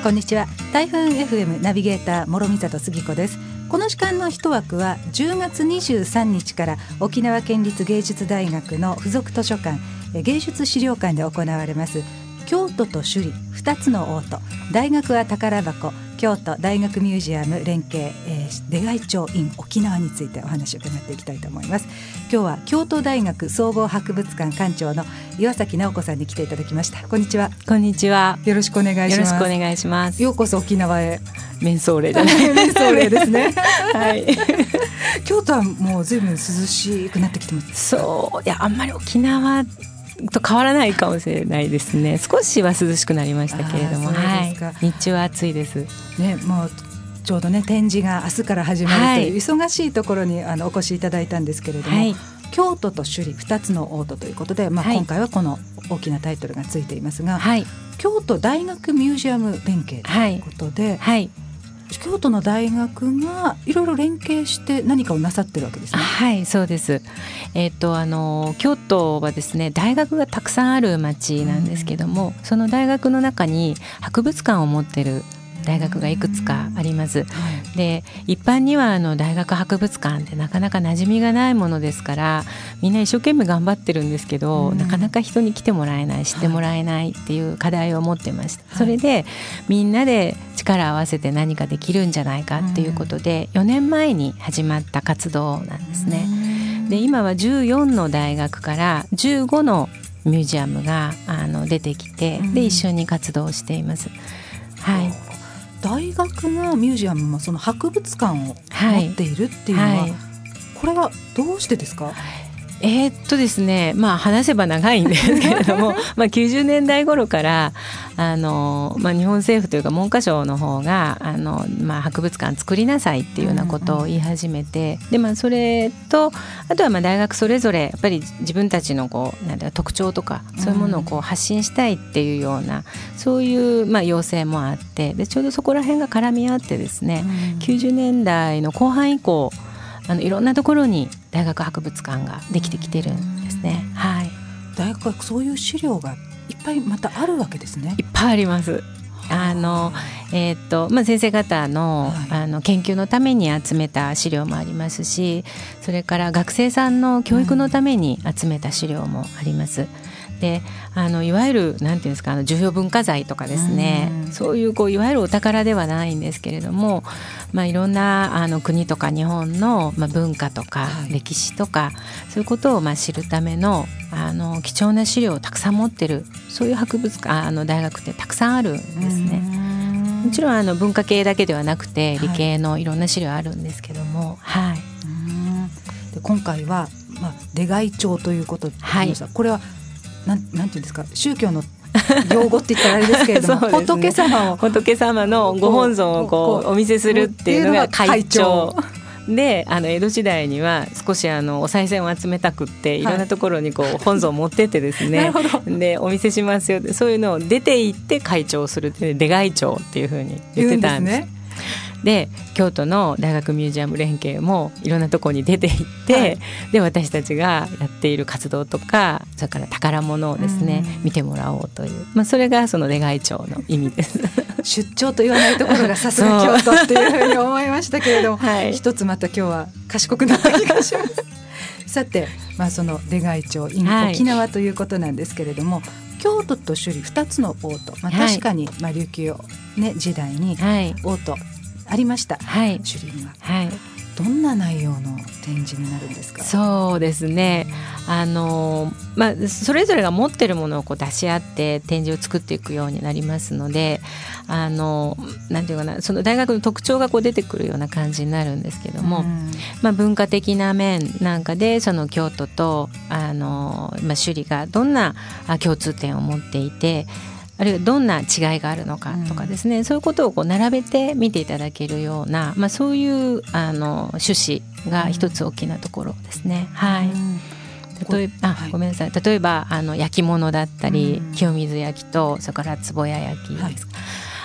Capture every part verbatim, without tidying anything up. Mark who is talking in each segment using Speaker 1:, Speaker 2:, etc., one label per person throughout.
Speaker 1: こんにちは。台風 エフエム ナビゲーター諸見里杉子です。この時間の一枠はじゅうがつにじゅうさんにちから沖縄県立芸術大学の附属図書館芸術資料館で行われます京都と首里ふたつの王都、大学は宝箱京都大学ミュージアム連携、えー、出外町 in 沖縄についてお話を伺っていきたいと思います。今日は京都大学総合博物館館長の岩崎直子さんに来ていただきました。こんにちは。
Speaker 2: こんにちは。
Speaker 1: よろしくお願いします。
Speaker 2: よろしくお願いします。
Speaker 1: ようこそ沖縄へ。
Speaker 2: メンソーレじゃない
Speaker 1: メンソーレですね
Speaker 2: はい、
Speaker 1: 京都はもう随分涼しくなってきてます。
Speaker 2: そういやあんまり沖縄と変わらないかもしれないですね。少しは涼しくなりましたけれども、はい、日中は暑いです、
Speaker 1: ね、もうちょうどね展示が明日から始まるという忙しいところにあのお越しいただいたんですけれども、はい、京都と首里ふたつの王都ということで、まあ、今回はこの大きなタイトルがついていますが、はい、京都大学ミュージアム連携ということで、はいはい、京都の大学がいろいろ連携して何かをなさってるわけですね。
Speaker 2: はい、そうです。えー、とあの京都はですね大学がたくさんある町なんですけども、その大学の中に博物館を持ってる大学がいくつかあります。で一般にはあの大学博物館ってなかなか馴染みがないものですから、みんな一生懸命頑張ってるんですけど、なかなか人に来てもらえない、知ってもらえないっていう課題を持ってました。それでみんなで力を合わせて何かできるんじゃないかっていうことでよねんまえに始まった活動なんですね。で今はじゅうよんの大学からじゅうごのミュージアムがあの出てきて、で一緒に活動しています。はい、
Speaker 1: 大学がミュージアムもその博物館を持っているっていうのは、はいはい、これはどうしてですか？
Speaker 2: えー、っとですねまあ話せば長いんですけれどもまあきゅうじゅうねんだい頃からあの、まあ、日本政府というか文科省の方があの、まあ、博物館作りなさいっていうようなことを言い始めて、うんうん、でまあそれとあとはまあ大学それぞれやっぱり自分たちのこうなんていうか特徴とかそういうものをこう発信したいっていうような、うん、そういうまあ要請もあって、でちょうどそこら辺が絡み合ってですね、うん、きゅうじゅうねんだいの後半以降あのいろんなところに大学博物館ができてきてるんですね。はい、
Speaker 1: 大学はそういう資料がいっぱいまたあるわけですね。
Speaker 2: いっぱいあります。あの、えーっとまあ、先生方 の、はい、あの研究のために集めた資料もありますし、それから学生さんの教育のために集めた資料もあります。であのいわゆるなんていうんですか、あの重要文化財とかですね、うそういう、こういわゆるお宝ではないんですけれども、まあ、いろんなあの国とか日本の、まあ、文化とか歴史とか、はい、そういうことをまあ知るため の, あの貴重な資料をたくさん持ってる、そういう博物館あの大学ってたくさんあるんですね。もちろんあの文化系だけではなくて理系のいろんな資料あるんですけども、はいはい、
Speaker 1: うんで今回は、まあ、出外帳ということで、はい、これはなん、なんていうんですか、宗教の用語って言ったらあれですけれども、ね、仏様を
Speaker 2: 仏様のご本尊をこうお見せするっていうのが会長で、あの江戸時代には少しあのお賽銭を集めたくっていろんなところにこう本尊を持ってってですね、はい、でお見せしますよって、そういうのを出て行って会長するって、出外帳っていうふうに言ってたんです。で京都の大学ミュージアム連携もいろんなところに出て行って、はい、で私たちがやっている活動とか、それから宝物をですね見てもらおうという、まあ、それがその出外帳の意味です
Speaker 1: 出張と言わないところがさすが京都っていうふうに思いましたけれども、はい、一つまた今日は賢くなった気がしますさて、まあ、その出外帳 in 沖縄ということなんですけれども、はい、京都と首里ふたつの王都、まあ、確かに、まあ、琉球、ね、時代に王都ありました、はい、首里には、はい、どんな内容の展示になるんですか？
Speaker 2: そうですね、あの、まあ、それぞれが持ってるものをこう出し合って展示を作っていくようになりますので、あのなんていうかな、その大学の特徴がこう出てくるような感じになるんですけども、まあ、文化的な面なんかでその京都とあの、まあ、首里がどんな共通点を持っていて、あるいはどんな違いがあるのかとかですね、うん、そういうことをこう並べて見ていただけるような、まあ、そういうあの趣旨が一つ大きなところですね。うん、はい、例えば、あ、ごめんなさい、例えばあの焼き物だったり、うん、清水焼きとそれから壺屋焼きですか、はい、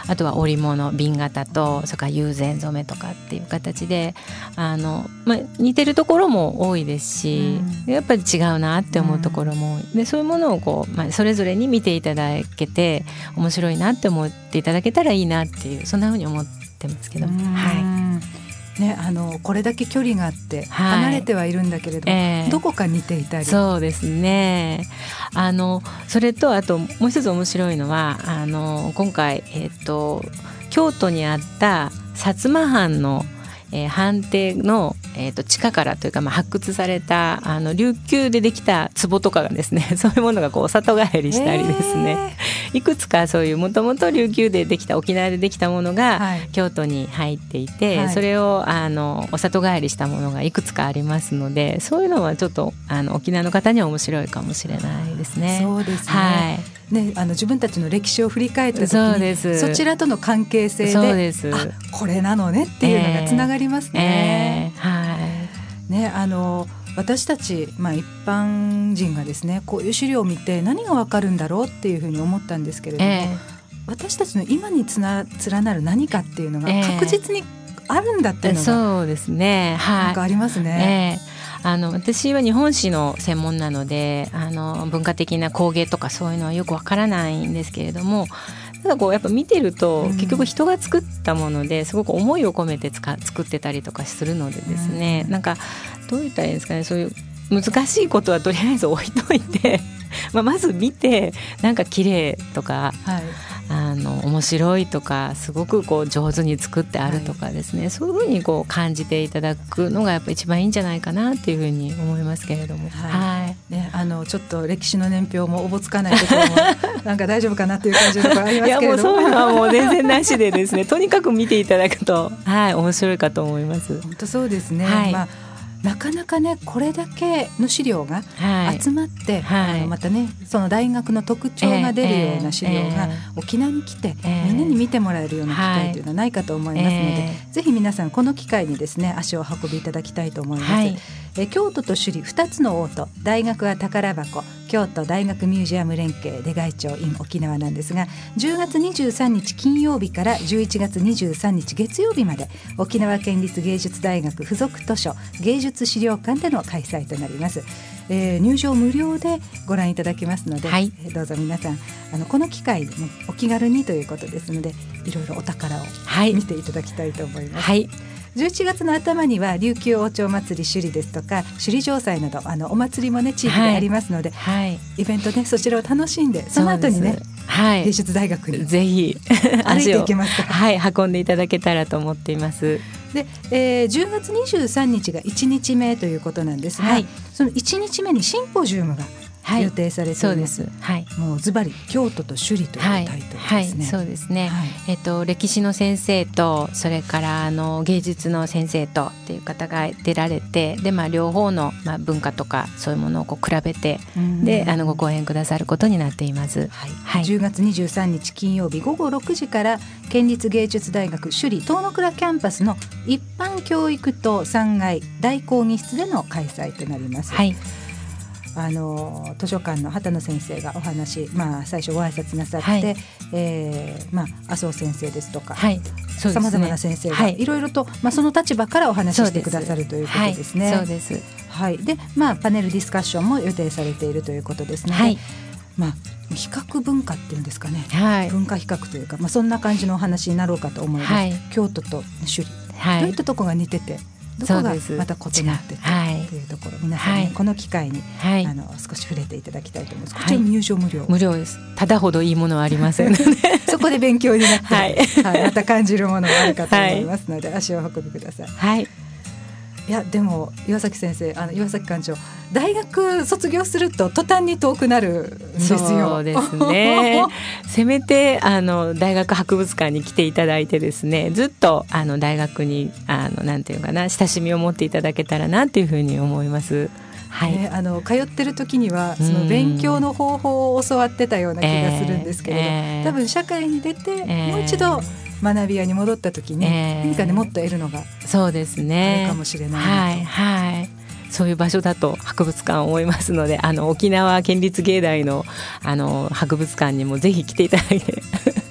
Speaker 2: あとは織物瓶型とそれから友禅染めとかっていう形であの、まあ、似てるところも多いですし、うん、やっぱり違うなって思うところも多い、うん、でそういうものをこう、まあ、それぞれに見ていただけて面白いなって思っていただけたらいいなっていうそんな風に思ってますけど、はい
Speaker 1: ね、あのこれだけ距離があって離れてはいるんだけれども、はいえー、どこか似ていたり。
Speaker 2: そうですね。あのそれとあともう一つ面白いのはあの今回、えー、と京都にあった薩摩藩のえー、藩邸の、えー、と地下からというか、まあ、発掘されたあの琉球でできた壺とかがですねそういうものがこう里帰りしたりですね、えー、いくつかそういうもともと琉球でできた沖縄でできたものが、はい、京都に入っていて、はい、それをあのお里帰りしたものがいくつかありますのでそういうのはちょっとあの沖縄の方には面白いかもしれないですね。
Speaker 1: そうですね、はいね、あの自分たちの歴史を振り返った時に そ, そちらとの関係性 で,
Speaker 2: そうです
Speaker 1: あこれなのねっていうのがつながりますね、
Speaker 2: えーえーはい
Speaker 1: ね、あの私たち、まあ、一般人がですねこういう資料を見て何がわかるんだろうっていうふうに思ったんですけれども、えー、私たちの今につな連なる何かっていうのが確実にあるんだっていうのが、えー、そうですね、はい、なんかありますね、
Speaker 2: えーあの私は日本史の専門なのであの文化的な工芸とかそういうのはよくわからないんですけれどもただこうやっぱ見てると、うん、結局人が作ったものですごく思いを込めてつか作ってたりとかするのでですね、うん、なんかどう言ったらいいんですかねそういう難しいことはとりあえず置いといてまあまず見てなんか綺麗とか、はいあの面白いとかすごくこう上手に作ってあるとかですね、はい、そういうふうにこう感じていただくのがやっぱ一番いいんじゃないかなっていうふうに思いますけれども、
Speaker 1: はいはいね、あのちょっと歴史の年表もおぼつかないところもなんか大丈夫かなっていう感じのところありますけれどもいやもう
Speaker 2: そういうのはもう全然なしでですねとにかく見ていただくと、はい、面白いかと思います。
Speaker 1: 本当そうですね、はいまあなかなかねこれだけの資料が集まって、はい、あのまたねその大学の特徴が出るような資料が沖縄に来て、えー、みんなに見てもらえるような機会というのはないかと思いますので、えー、ぜひ皆さんこの機会にですね足を運びいただきたいと思います、はい、え京都と首里ふたつの王都大学は宝箱京都大学ミュージアム連携出外町 in 沖縄なんですがじゅうがつにじゅうさんにち金曜日からじゅういちがつにじゅうさんにち月曜日まで沖縄県立芸術大学附属図書芸術資料館での開催となります、えー、入場無料でご覧いただけますので、はいえー、どうぞ皆さんあのこの機会に、ね、お気軽にということですのでいろいろお宝を見ていただきたいと思います、はいじゅういちがつの頭には琉球王朝祭り首里ですとか首里城祭などあのお祭りもね地域でありますので、はいはい、イベントねそちらを楽しんでその後にね、はい、芸術大学に
Speaker 2: ぜひ
Speaker 1: 歩いていけますか
Speaker 2: はい運んでいただけたらと思っています。
Speaker 1: で、えー、じゅうがつにじゅうさんにちがいちにちめということなんですが、はい、そのいちにちめにシンポジウムが予定されています、はい、そうです、はい、もうズバリ京都と首里というタイトルですね、
Speaker 2: はいはい、そうですね、はいえー、と歴史の先生とそれからあの芸術の先生とっていう方が出られてで、まあ、両方の、まあ、文化とかそういうものをこう比べてであのご講演くださることになっています、はいはい、
Speaker 1: じゅうがつにじゅうさんにち金曜日ごごろくじから県立芸術大学首里遠野倉キャンパスの一般教育棟さんがい大講義室での開催となります、はいあの図書館の畑野先生がお話、まあ、最初ご挨拶なさって、はいえーまあ、麻生先生ですとかさまざまな先生がいろいろと、まあ、その立場からお話ししてくださるということですね。
Speaker 2: そうです、
Speaker 1: はいでまあ、パネルディスカッションも予定されているということですので、はいまあ、比較文化っていうんですかね、はい、文化比較というか、まあ、そんな感じのお話になろうかと思います、はい、京都と首里、はい、どういったところが似ててどこがまた異なっててというところ皆さん、ねはい、この機会に、はい、あの少し触れていただきたいと思います。こちらも入場無料、
Speaker 2: 無料です。ただほどいいものはありませんので
Speaker 1: そこで勉強になって、はいはい、また感じるものがあるかと思いますので、はい、足を運びください。はいいやでも岩崎先生あの岩崎館長大学卒業すると途端に遠くなるんですよ。
Speaker 2: そうですねせめてあの大学博物館に来ていただいてですねずっとあの大学にあのなんていうかな親しみを持っていただけたらなというふうに思います。はいね、あの
Speaker 1: 通ってる時にはその勉強の方法を教わってたような気がするんですけれど、えー、多分社会に出て、えー、もう一度学び屋に戻った時に、えー、何かねもっと得るのが
Speaker 2: そうですね
Speaker 1: あるかもしれないなと、
Speaker 2: はいはい、そういう場所だと博物館思いますのであの沖縄県立芸大の、あの博物館にもぜひ来ていただいて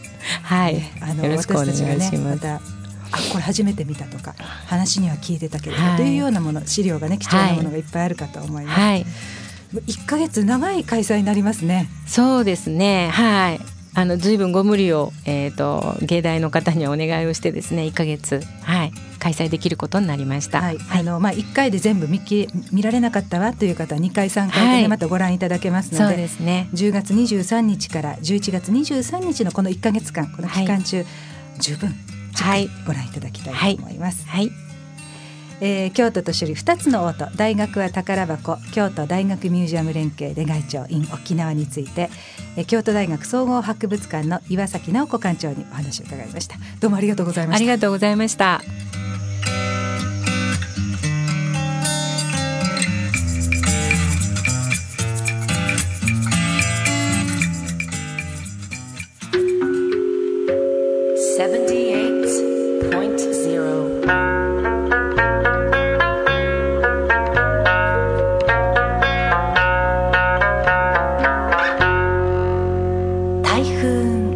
Speaker 2: はい、
Speaker 1: ね、あの
Speaker 2: よろしくお願いします。
Speaker 1: 私たちがねまたあこれ初めて見たとか話には聞いてたけれど、はい、というようなもの資料がね貴重なものがいっぱいあるかと思います、はい、いっかげつ長い開催になりますね。
Speaker 2: そうですね、はい、あの随分ご無理を、えーと、芸大の方にはお願いをしてですねいっかげつ、はい、開催できることになりました、
Speaker 1: はいはい、あのまあ、いっかいで全部 見, き見られなかったわという方はにかいさんかいで、ねはい、またご覧いただけますので、
Speaker 2: そうですね、
Speaker 1: じゅうがつにじゅうさんにちからじゅういちがつにじゅうさんにちのこのいっかげつかんこの期間中、はい、十分じっくりご覧いただきたいと思います、はいはい、えー、京都と首里ふたつのオート大学は宝箱京都大学ミュージアム連携出外町 in 沖縄について、えー、京都大学総合博物館の岩崎直子館長にお話を伺いました。どうもありがとうございました。
Speaker 2: ありがとうございました。台風